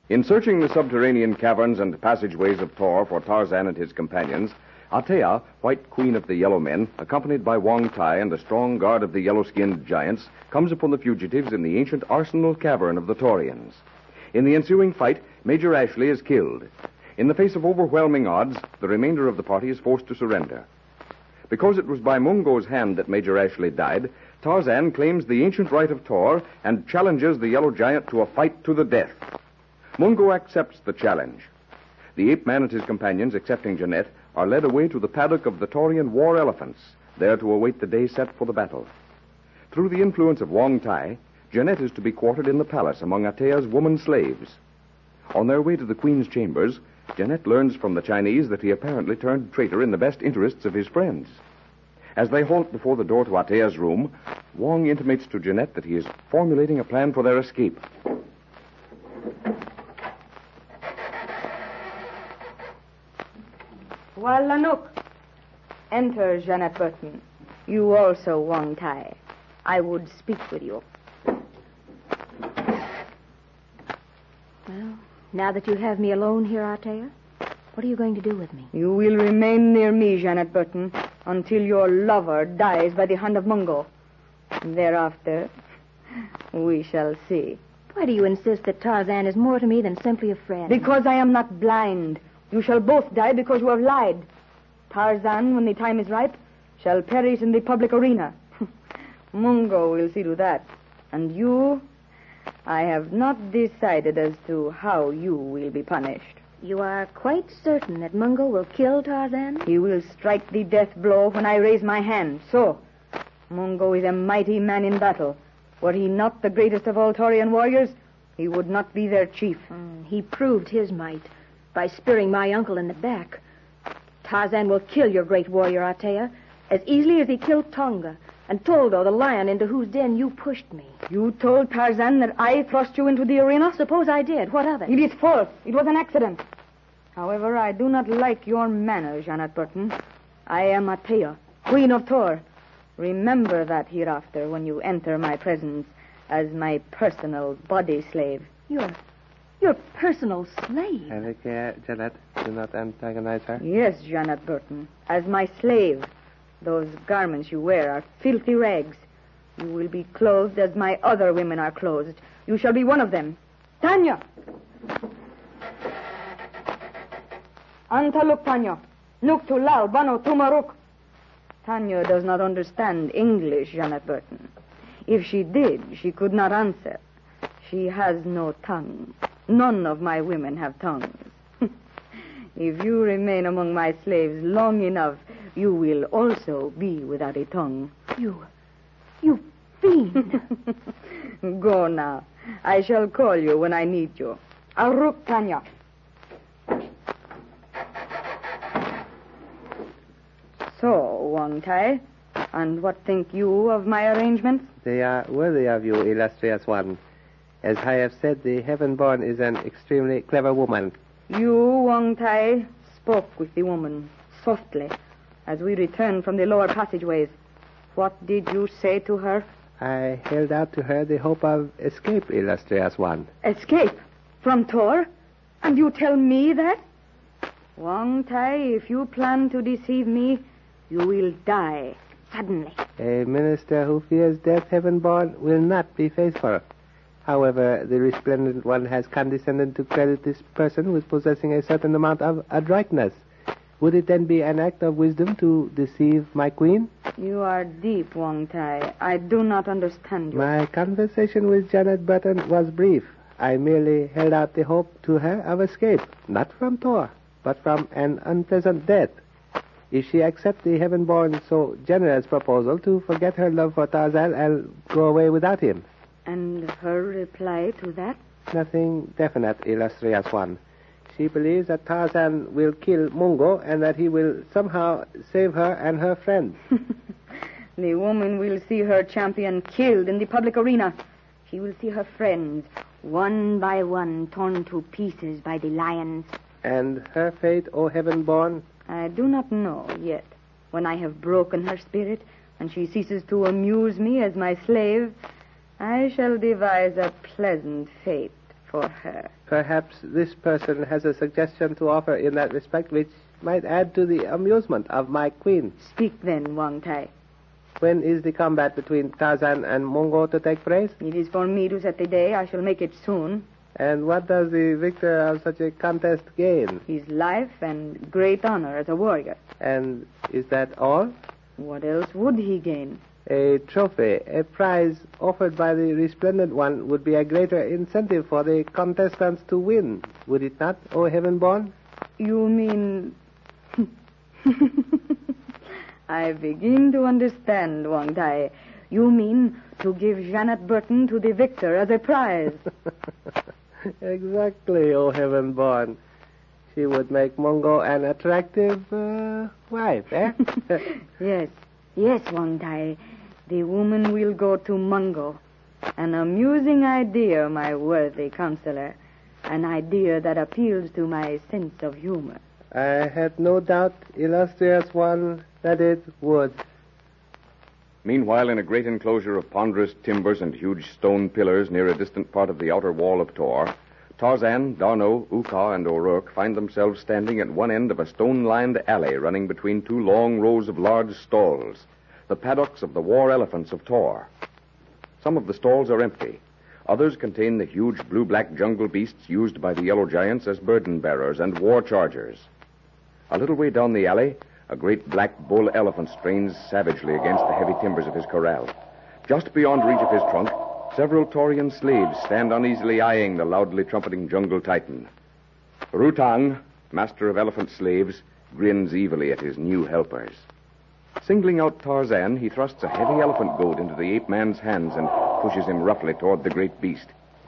In searching the subterranean caverns and passageways of Tor for Tarzan and his companions, Atea, White Queen of the Yellow Men, accompanied by Wong Tai and a strong guard of the yellow-skinned giants, comes upon the fugitives in the ancient arsenal cavern of the Taurians. In the ensuing fight, Major Ashley is killed. In the face of overwhelming odds, the remainder of the party is forced to surrender. Because it was by Mungo's hand that Major Ashley died, Tarzan claims the ancient right of Tor and challenges the yellow giant to a fight to the death. Mungo accepts the challenge. The ape-man and his companions, excepting Jeanette, are led away to the paddock of the Taurian war elephants, there to await the day set for the battle. Through the influence of Wong Tai, Jeanette is to be quartered in the palace among Atea's woman slaves. On their way to the queen's chambers, Jeanette learns from the Chinese that he apparently turned traitor in the best interests of his friends. As they halt before the door to Atea's room, Wong intimates to Jeanette that he is formulating a plan for their escape. Walanuk. Enter, Jeanette Burton. You also, Wong Tai. I would speak with you. Well, now that you have me alone here, Atea, what are you going to do with me? You will remain near me, Jeanette Burton, until your lover dies by the hand of Mungo. Thereafter, we shall see. Why do you insist that Tarzan is more to me than simply a friend? Because I am not blind. You shall both die because you have lied. Tarzan, when the time is ripe, shall perish in the public arena. Mungo will see to that. And you, I have not decided as to how you will be punished. You are quite certain that Mungo will kill Tarzan? He will strike the death blow when I raise my hand. So, Mungo is a mighty man in battle. Were he not the greatest of all Taurian warriors, he would not be their chief. He proved his might by spearing my uncle in the back. Tarzan will kill your great warrior, Atea, as easily as he killed Tonga and Toldo, the lion into whose den you pushed me. You told Tarzan that I thrust you into the arena? Suppose I did. What of it? It is false. It was an accident. However, I do not like your manners, Jeanette Burton. I am Atea, Queen of Tor. Remember that hereafter when you enter my presence as my personal body slave. Your personal slave? Have a care, Jeanette. Do not antagonize her. Yes, Jeanette Burton. As my slave. Those garments you wear are filthy rags. You will be clothed as my other women are clothed. You shall be one of them. Tanya! Anta luk Tanya. Nuk tu lal bano tumaruk. Tanya does not understand English, Jeanette Burton. If she did, she could not answer. She has no tongue. None of my women have tongues. If you remain among my slaves long enough, you will also be without a tongue. You fiend. Go now. I shall call you when I need you. Aruk Tanya. So, Wong Tai, and what think you of my arrangements? They are worthy of you, illustrious one. As I have said, the Heaven-born is an extremely clever woman. You, Wong Tai, spoke with the woman softly as we returned from the lower passageways. What did you say to her? I held out to her the hope of escape, illustrious one. Escape? From Tor? And you tell me that? Wong Tai, if you plan to deceive me, you will die suddenly. A minister who fears death, Heaven-born, will not be faithful. However, the resplendent one has condescended to credit this person with possessing a certain amount of adroitness. Would it then be an act of wisdom to deceive my queen? You are deep, Wong Tai. I do not understand you. My conversation with Jeanette Burton was brief. I merely held out the hope to her of escape, not from Tor, but from an unpleasant death. If she accepts the Heaven-born so generous proposal to forget her love for Tarzan and go away without him. And her reply to that? Nothing definite, illustrious one. She believes that Tarzan will kill Mungo and that he will somehow save her and her friends. The woman will see her champion killed in the public arena. She will see her friends, one by one, torn to pieces by the lions. And her fate, O Heaven-born? I do not know yet. When I have broken her spirit and she ceases to amuse me as my slave, I shall devise a pleasant fate for her. Perhaps this person has a suggestion to offer in that respect which might add to the amusement of my queen. Speak then, Wang Tai. When is the combat between Tarzan and Mungo to take place? It is for me to set the day. I shall make it soon. And what does the victor of such a contest gain? His life and great honor as a warrior. And is that all? What else would he gain? A trophy, a prize offered by the resplendent one would be a greater incentive for the contestants to win, would it not, O Heaven-born? You mean... I begin to understand, Wang Tai. You mean to give Janet Burton to the victor as a prize. Exactly, O Heaven-born. She would make Mungo an attractive wife, eh? Yes, Wang Tai. The woman will go to Mungo. An amusing idea, my worthy counselor. An idea that appeals to my sense of humor. I had no doubt, illustrious one, that it would. Meanwhile, in a great enclosure of ponderous timbers and huge stone pillars near a distant part of the outer wall of Tor, Tarzan, D'Arnot, Uka, and O'Rourke find themselves standing at one end of a stone-lined alley running between two long rows of large stalls, the paddocks of the war elephants of Tor. Some of the stalls are empty. Others contain the huge blue-black jungle beasts used by the yellow giants as burden-bearers and war chargers. A little way down the alley, a great black bull elephant strains savagely against the heavy timbers of his corral. Just beyond reach of his trunk, several Taurian slaves stand uneasily eyeing the loudly trumpeting jungle titan. Rutang, master of elephant slaves, grins evilly at his new helpers. Singling out Tarzan, he thrusts a heavy elephant goad into the ape-man's hands and pushes him roughly toward the great beast.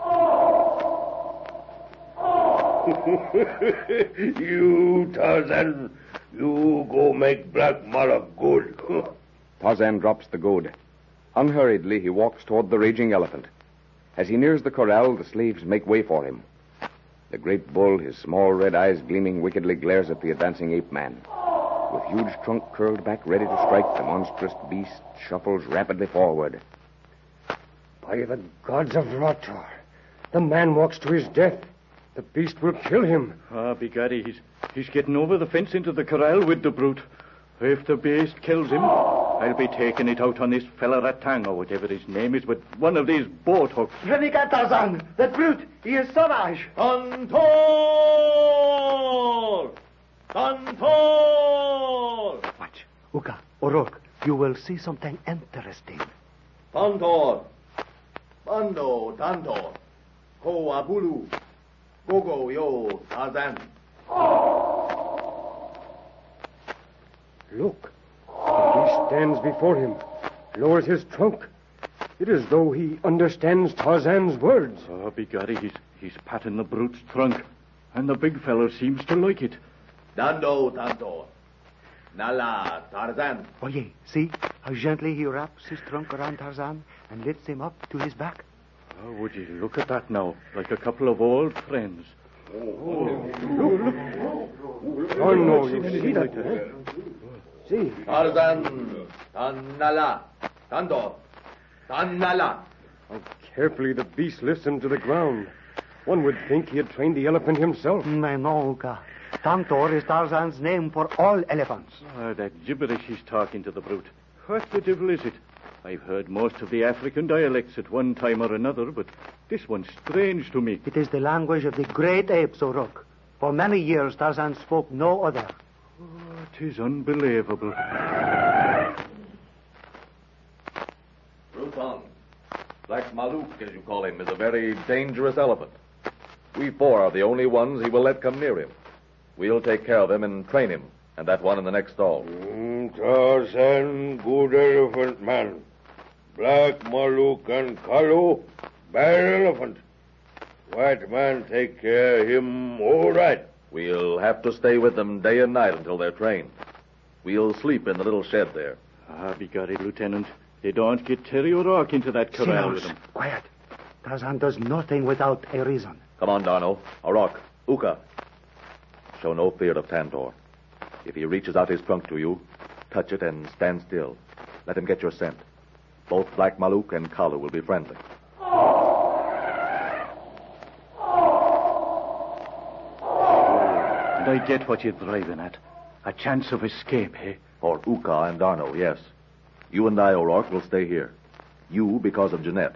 You, Tarzan, you go make Black Mala good. Tarzan drops the goad. Unhurriedly, he walks toward the raging elephant. As he nears the corral, the slaves make way for him. The great bull, his small red eyes gleaming wickedly, glares at the advancing ape-man. With huge trunk curled back, ready to strike, the monstrous beast shuffles rapidly forward. By the gods of Rotor, the man walks to his death. The beast will kill him. Begorry, he's getting over the fence into the corral with the brute. If the beast kills him, I'll be taking it out on this fella Ratang, or whatever his name is, with one of these boat hooks. Renika Tarzan, that brute, he is savage. Tantor! Tantor! Watch. Uka, O'Rourke, you will see something interesting. Tantor! Bando, Tantor! Ko Abulu! Gogo yo, Tarzan! Look. The beast stands before him, lowers his trunk. It is as though he understands Tarzan's words. Begorry, he's patting the brute's trunk, and the big fellow seems to like it. Dando, Tantor! Nala, Tarzan! Oye, see how gently he wraps his trunk around Tarzan and lifts him up to his back? Oh, would you look at that now, like a couple of old friends. Look. Oh, no, you see that, eh? See. Tarzan! Tanala! Tando! Tanala! How carefully the beast lifts him to the ground. One would think he had trained the elephant himself. No, Uka. Tantor is Tarzan's name for all elephants. That gibberish he's talking to the brute. What the devil is it? I've heard most of the African dialects at one time or another, but this one's strange to me. It is the language of the great apes, O'Rourke. For many years, Tarzan spoke no other. Oh, 'tis unbelievable. Rutang, Black Maluk, as you call him, is a very dangerous elephant. We four are the only ones he will let come near him. We'll take care of him and train him, and that one in the next stall. Tarzan, good elephant man. Black Maluk and Kalu, bad elephant. White man take care of him all right. We'll have to stay with them day and night until they're trained. We'll sleep in the little shed there. Begorry, Lieutenant. They don't get Terry O'Rourke into that corral with them. Quiet. Tarzan does nothing without a reason. Come on, Darno. O'Rourke. Uka. Show no fear of Tantor. If he reaches out his trunk to you, touch it and stand still. Let him get your scent. Both Black Maluk and Kalu will be friendly. And I get what you're driving at. A chance of escape, eh? For Uka and Darno, yes. You and I, O'Rourke, will stay here. You because of Jeanette.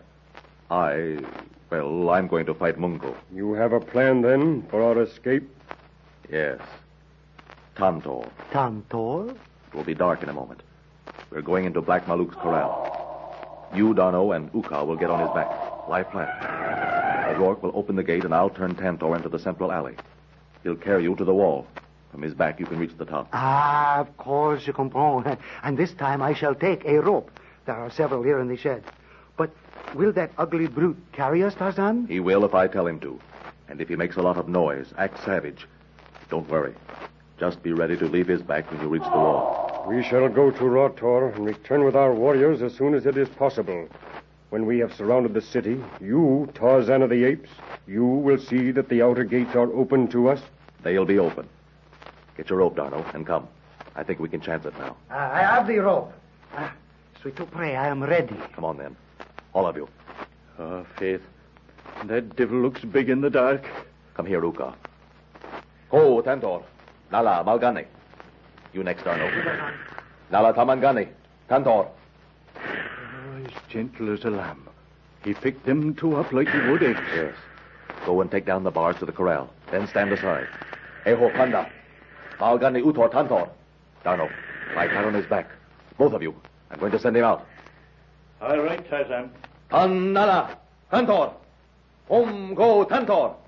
I'm going to fight Mungo. You have a plan, then, for our escape? Yes. Tantor. Tantor? It will be dark in a moment. We're going into Black Maluk's corral. You, Darno, and Uka will get on his back. Lie flat. O'Rourke will open the gate, and I'll turn Tantor into the central alley. He'll carry you to the wall. From his back, you can reach the top. Ah, of course, je comprends. And this time I shall take a rope. There are several here in the shed. But will that ugly brute carry us, Tarzan? He will if I tell him to. And if he makes a lot of noise, act savage. Don't worry. Just be ready to leave his back when you reach the wall. We shall go to Rotor and return with our warriors as soon as it is possible. When we have surrounded the city, you, Tarzan of the Apes, you will see that the outer gates are open to us. They'll be open. Get your rope, Darno, and come. I think we can chance it now. I have the rope. Sweet to pray, I am ready. Come on, then. All of you. Oh, Faith. That devil looks big in the dark. Come here, Uka. Ho, Tantor. Nala, Malgani. You next, Darno. Nala, Tamangani. Tantor. As gentle as a lamb. He picked them two up like he would eggs. Yes. Go and take down the bars to the corral. Then stand aside. Eho, Panda. Malgani, Utor, Tantor. Darno, lie flat on his back. Both of you. I'm going to send him out. All right, Tarzan. Nala, Tantor. Go, Tantor.